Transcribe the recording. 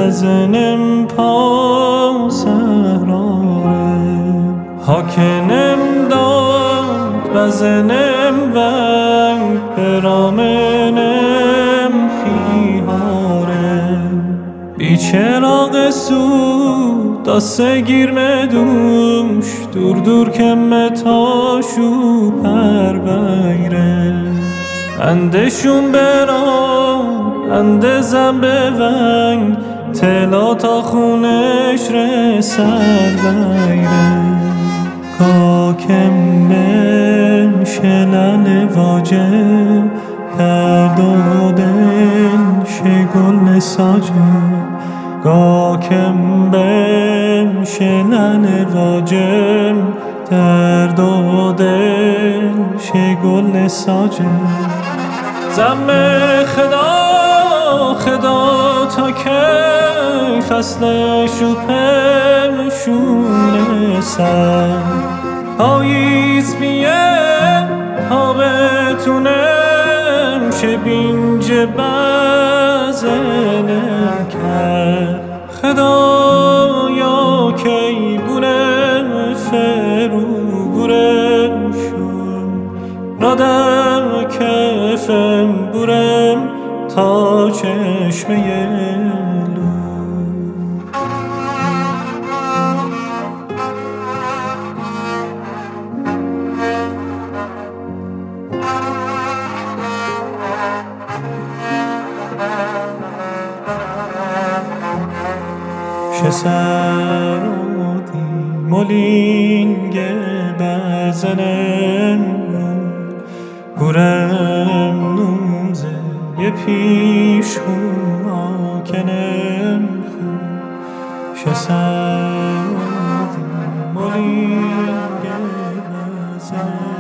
بزنم پا سهراره حاکنم داد بزنم ونگ برامنم خیهاره بیچراغ سود داسته گیرمه دوش دور دور کمه تاشو پر بیره اندشون برام اندزم به ونگ تلا تا خونش رسد بیره کاکم شلل واجب درد و دل شگل نساجم کاکم شلل واجب درد و دل شگل نساجم زم خدا تا کی فصل شوپمشونه سر پاییز بیه تا بتونم شبینج بزنم کرد خدایا کی بونم فرو بورم شون را در کفم بورم تا چشمه شسرودی مولینگه بزنم گورم نومزه یه پیش خون آکنم خون شسرودی مولینگه بزنم